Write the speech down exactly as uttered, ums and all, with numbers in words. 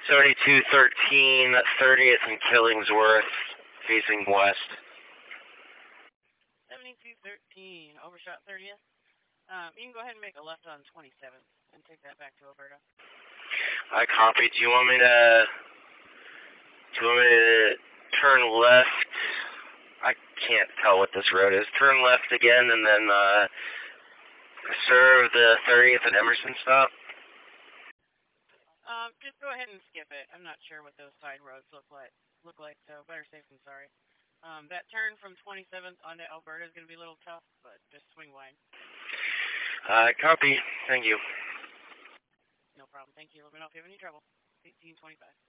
seventy-two thirteen, thirtieth and Killingsworth, facing west. seventy-two thirteen, overshot thirtieth. Um, you can go ahead and make a left on twenty-seventh and take that back to Alberta. I copy. Do you want me to, do you want me to turn left? I can't tell what this road is. Turn left again and then uh, serve the thirtieth and Emerson stop? Um, just go ahead and skip it. I'm not sure what those side roads look like, look like, so better safe than sorry. Um, that turn from twenty-seventh onto Alberta is going to be a little tough, but just swing wide. Uh, copy. Thank you. No problem. Thank you. Let me know if you have any trouble. eighteen twenty-five.